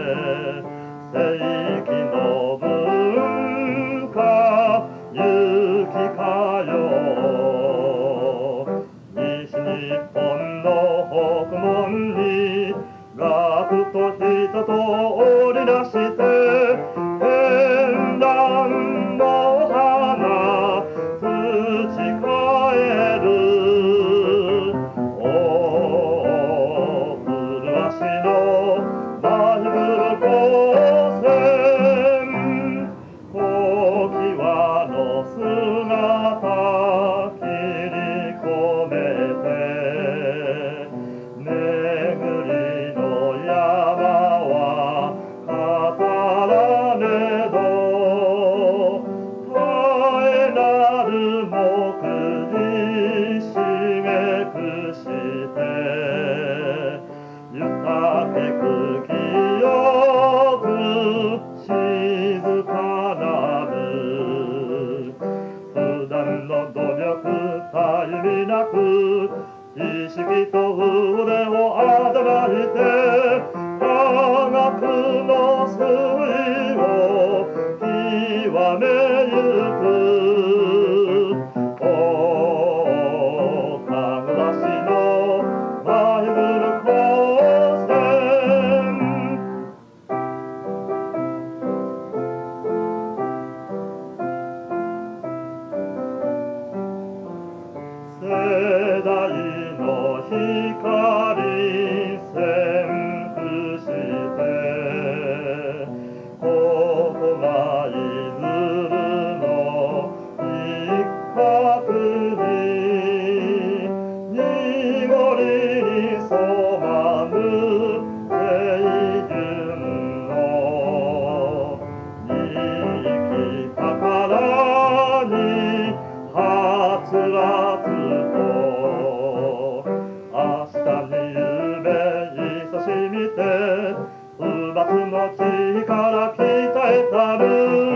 世紀の文化行きかよ西日本の北門に学と人と織りなして絢爛の花土えるお麗しのマヒブル光線小際の姿切り込めて巡りの山は語らねど絶えなる目次刺激して豊けく清く静かなる普段の努力たゆみなく意識と腕をあだがして科学の粋を極めゆくおかぐわしのマイブル光線世代の光線付してここがいずるの一角に濁りに染まぬ清純の生き宝にはつらつと明日に夢いさしみて不罰の地から鍛えたる